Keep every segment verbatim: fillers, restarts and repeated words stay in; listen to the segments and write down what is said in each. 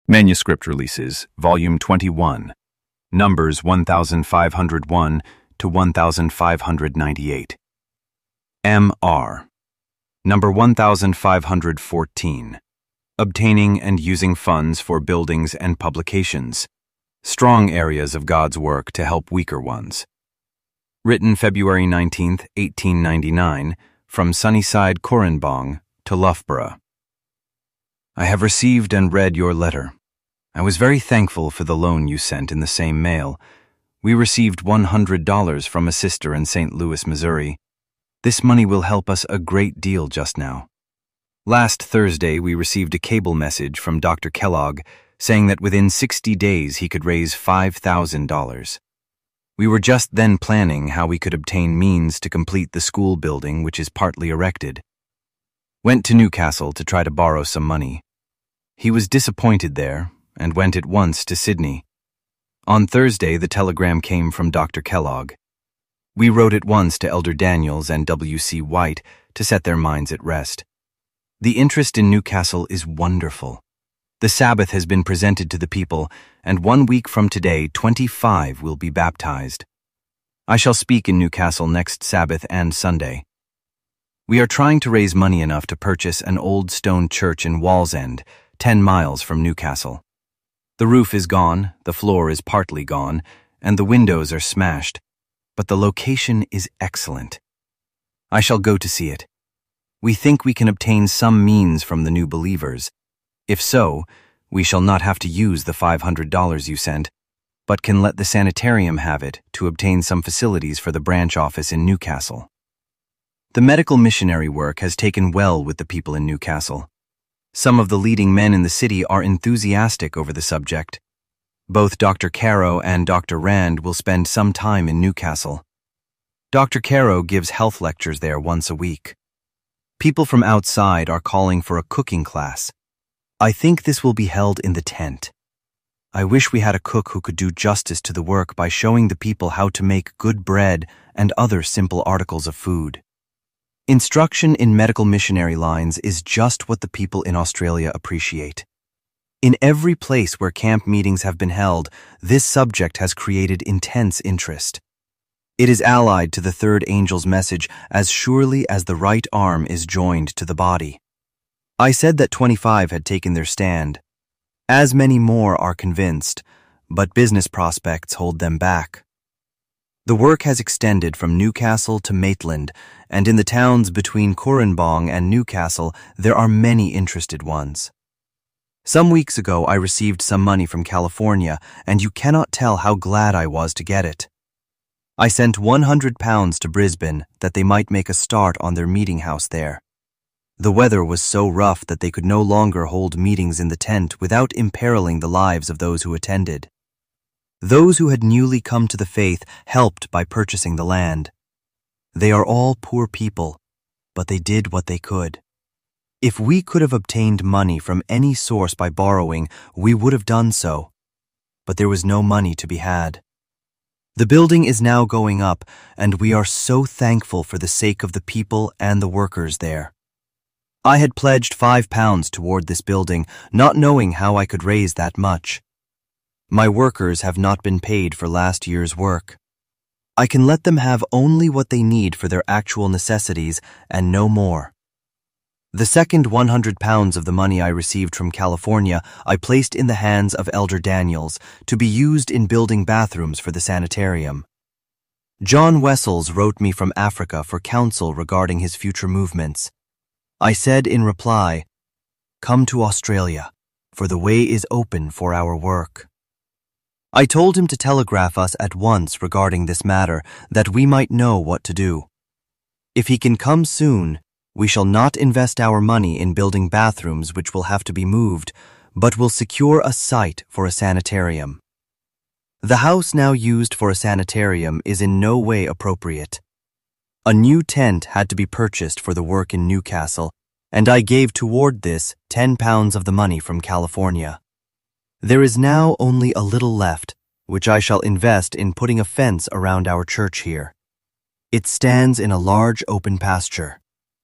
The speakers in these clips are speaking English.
Manuscript Releases, Volume twenty-one, Numbers one thousand five hundred one to one thousand five hundred ninety-eight. M R. Number one thousand five hundred fourteen. Obtaining and using funds for buildings and publications. Strong areas of God's work to help weaker ones. Written February nineteenth, eighteen ninety-nine, from Sunnyside, Korenbong to Loughborough. I have received and read your letter. I was very thankful for the loan you sent in the same mail. We received one hundred dollars from a sister in Saint Louis, Missouri. This money will help us a great deal just now. Last Thursday, we received a cable message from Doctor Kellogg saying that within sixty days he could raise five thousand dollars. We were just then planning how we could obtain means to complete the school building, which is partly erected. Went to Newcastle to try to borrow some money. He was disappointed there and went at once to Sydney. On Thursday, the telegram came from Doctor Kellogg. We wrote at once to Elder Daniels and W C White to set their minds at rest. The interest in Newcastle is wonderful. The Sabbath has been presented to the people, and one week from today, twenty-five will be baptized. I shall speak in Newcastle next Sabbath and Sunday. We are trying to raise money enough to purchase an old stone church in Wallsend, ten miles from Newcastle. The roof is gone, the floor is partly gone, and the windows are smashed, but the location is excellent. I shall go to see it. We think we can obtain some means from the new believers. If so, we shall not have to use the five hundred dollars you sent, but can let the sanitarium have it to obtain some facilities for the branch office in Newcastle. The medical missionary work has taken well with the people in Newcastle. Some of the leading men in the city are enthusiastic over the subject. Both Doctor Caro and Doctor Rand will spend some time in Newcastle. Doctor Caro gives health lectures there once a week. People from outside are calling for a cooking class. I think this will be held in the tent. I wish we had a cook who could do justice to the work by showing the people how to make good bread and other simple articles of food. Instruction in medical missionary lines is just what the people in Australia appreciate. In every place where camp meetings have been held, this subject has created intense interest. It is allied to the third angel's message as surely as the right arm is joined to the body. I said that twenty-five had taken their stand. As many more are convinced, but business prospects hold them back. The work has extended from Newcastle to Maitland, and in the towns between Korenbong and Newcastle, there are many interested ones. Some weeks ago, I received some money from California, and you cannot tell how glad I was to get it. I sent one hundred pounds to Brisbane that they might make a start on their meeting house there. The weather was so rough that they could no longer hold meetings in the tent without imperiling the lives of those who attended. Those who had newly come to the faith helped by purchasing the land. They are all poor people, but they did what they could. If we could have obtained money from any source by borrowing, we would have done so. But there was no money to be had. The building is now going up, and we are so thankful for the sake of the people and the workers there. I had pledged five pounds toward this building, not knowing how I could raise that much. My workers have not been paid for last year's work. I can let them have only what they need for their actual necessities and no more. The second one hundred pounds of the money I received from California I placed in the hands of Elder Daniels to be used in building bathrooms for the sanitarium. John Wessels wrote me from Africa for counsel regarding his future movements. I said in reply, "Come to Australia, for the way is open for our work." I told him to telegraph us at once regarding this matter, that we might know what to do. If he can come soon, we shall not invest our money in building bathrooms which will have to be moved, but will secure a site for a sanitarium. The house now used for a sanitarium is in no way appropriate. A new tent had to be purchased for the work in Newcastle, and I gave toward this ten pounds of the money from California. There is now only a little left, which I shall invest in putting a fence around our church here. It stands in a large open pasture.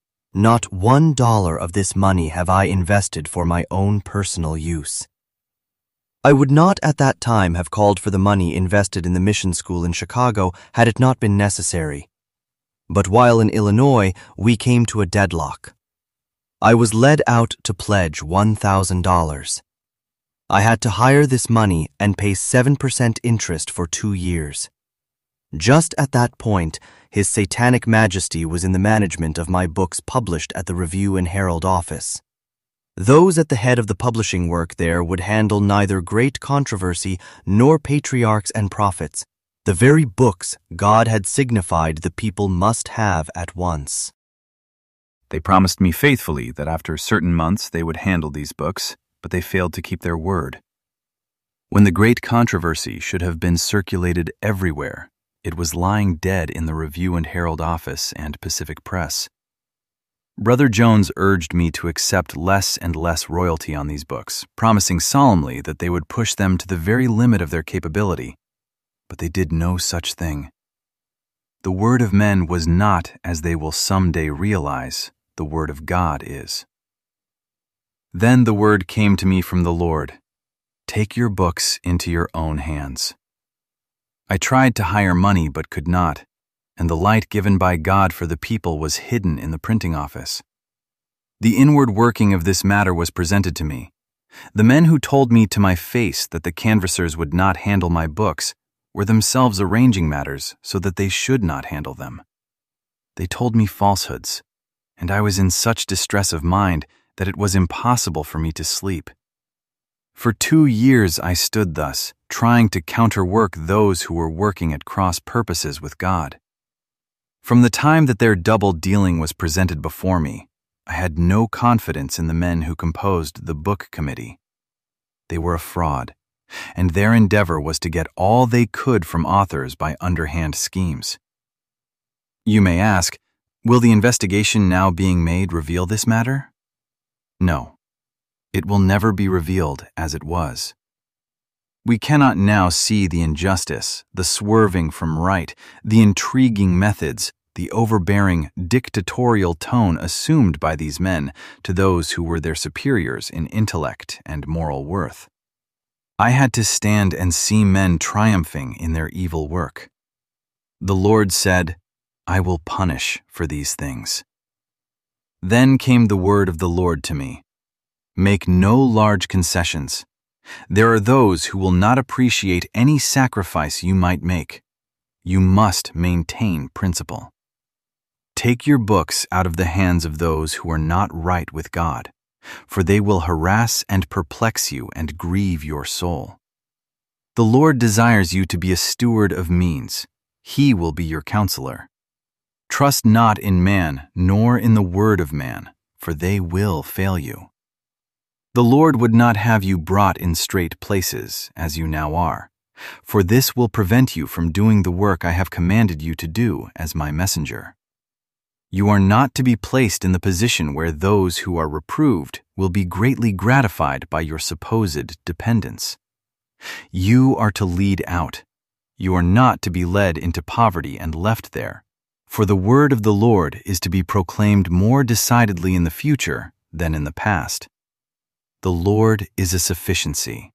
Not one dollar of this money have I invested for my own personal use. I would not at that time have called for the money invested in the mission school in Chicago had it not been necessary. But while in Illinois, we came to a deadlock. I was led out to pledge one thousand dollars. I had to hire this money and pay seven percent interest for two years. Just at that point, His Satanic Majesty was in the management of my books published at the Review and Herald office. Those at the head of the publishing work there would handle neither great controversy nor patriarchs and prophets, the very books God had signified the people must have at once. They promised me faithfully that after certain months they would handle these books, but they failed to keep their word. When the great controversy should have been circulated everywhere, it was lying dead in the Review and Herald office and Pacific Press. Brother Jones urged me to accept less and less royalty on these books, promising solemnly that they would push them to the very limit of their capability, but they did no such thing. The word of men was not, as they will someday realize, the word of God is. Then the word came to me from the Lord, "Take your books into your own hands." I tried to hire money but could not, and the light given by God for the people was hidden in the printing office. The inward working of this matter was presented to me. The men who told me to my face that the canvassers would not handle my books were themselves arranging matters so that they should not handle them. They told me falsehoods, and I was in such distress of mind that it was impossible for me to sleep. For two years I stood thus, trying to counterwork those who were working at cross purposes with God. From the time that their double dealing was presented before me, I had no confidence in the men who composed the book committee. They were a fraud, and their endeavor was to get all they could from authors by underhand schemes. You may ask, will the investigation now being made reveal this matter? No. It will never be revealed as it was. We cannot now see the injustice, the swerving from right, the intriguing methods, the overbearing, dictatorial tone assumed by these men to those who were their superiors in intellect and moral worth. I had to stand and see men triumphing in their evil work. The Lord said, "I will punish for these things." Then came the word of the Lord to me. Make no large concessions. There are those who will not appreciate any sacrifice you might make. You must maintain principle. Take your books out of the hands of those who are not right with God, for they will harass and perplex you and grieve your soul. The Lord desires you to be a steward of means. He will be your counselor. Trust not in man, nor in the word of man, for they will fail you. The Lord would not have you brought in straight places, as you now are, for this will prevent you from doing the work I have commanded you to do as my messenger. You are not to be placed in the position where those who are reproved will be greatly gratified by your supposed dependence. You are to lead out. You are not to be led into poverty and left there, for the word of the Lord is to be proclaimed more decidedly in the future than in the past. The Lord is a sufficiency.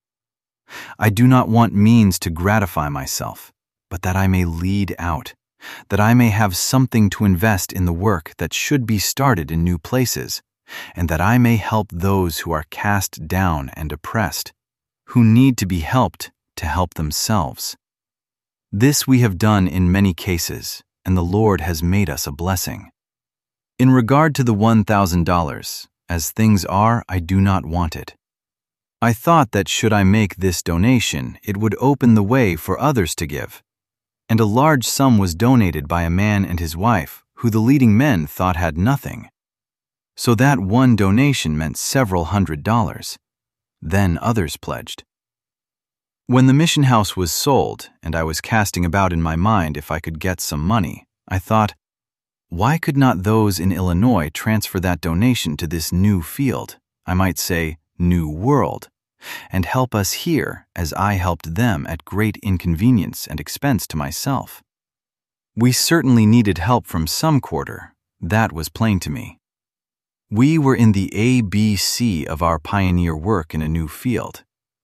I do not want means to gratify myself, but that I may lead out, that I may have something to invest in the work that should be started in new places, and that I may help those who are cast down and oppressed, who need to be helped to help themselves. This we have done in many cases, and the Lord has made us a blessing. In regard to the one thousand dollars, as things are, I do not want it. I thought that should I make this donation, it would open the way for others to give. And a large sum was donated by a man and his wife, who the leading men thought had nothing. So that one donation meant several hundred dollars. Then others pledged. When the mission house was sold, and I was casting about in my mind if I could get some money, I thought, why could not those in Illinois transfer that donation to this new field, I might say, new world, and help us here as I helped them at great inconvenience and expense to myself? We certainly needed help from some quarter, that was plain to me. We were in the A B C of our pioneer work in a new field,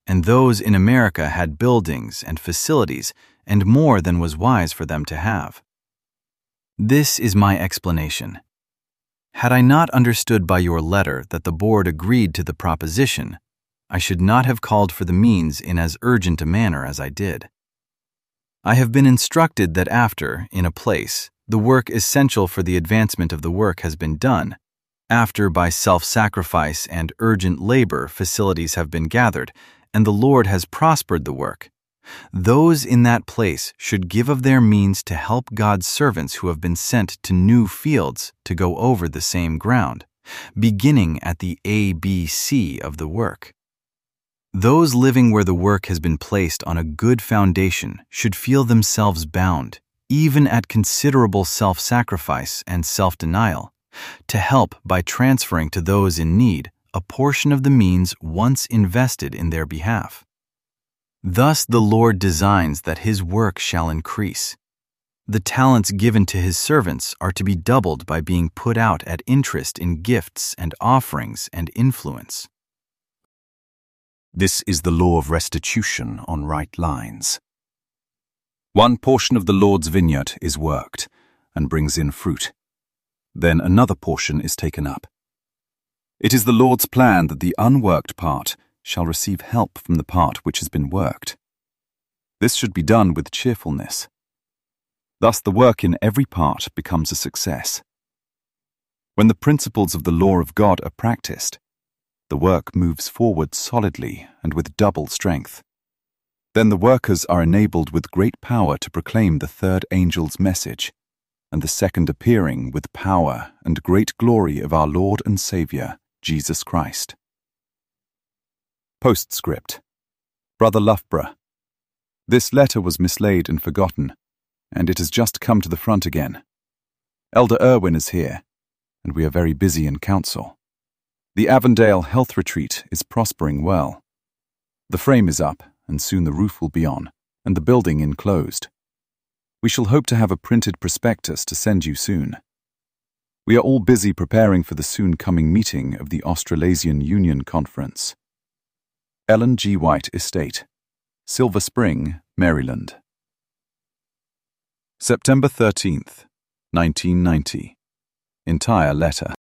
and those in America had buildings and facilities and more than was wise for them to have. This is my explanation. Had I not understood by your letter that the board agreed to the proposition, I should not have called for the means in as urgent a manner as I did. I have been instructed that after, in a place, the work essential for the advancement of the work has been done, after by self-sacrifice and urgent labor facilities have been gathered, and the Lord has prospered the work, those in that place should give of their means to help God's servants who have been sent to new fields to go over the same ground, beginning at the A B C of the work. Those living where the work has been placed on a good foundation should feel themselves bound, even at considerable self-sacrifice and self-denial, to help by transferring to those in need a portion of the means once invested in their behalf. Thus the Lord designs that His work shall increase. The talents given to His servants are to be doubled by being put out at interest in gifts and offerings and influence. This is the law of restitution on right lines. One portion of the Lord's vineyard is worked and brings in fruit. Then another portion is taken up. It is the Lord's plan that the unworked part shall receive help from the part which has been worked. This should be done with cheerfulness. Thus the work in every part becomes a success. When the principles of the law of God are practiced, the work moves forward solidly and with double strength. Then the workers are enabled with great power to proclaim the third angel's message, and the second appearing with power and great glory of our Lord and Saviour, Jesus Christ. Postscript. Brother Loughborough, this letter was mislaid and forgotten, and it has just come to the front again. Elder Irwin is here, and we are very busy in council. The Avondale Health Retreat is prospering well. The frame is up, and soon the roof will be on, and the building enclosed. We shall hope to have a printed prospectus to send you soon. We are all busy preparing for the soon-coming meeting of the Australasian Union Conference. Ellen G. White Estate, Silver Spring, Maryland. September thirteenth, nineteen ninety. Entire letter.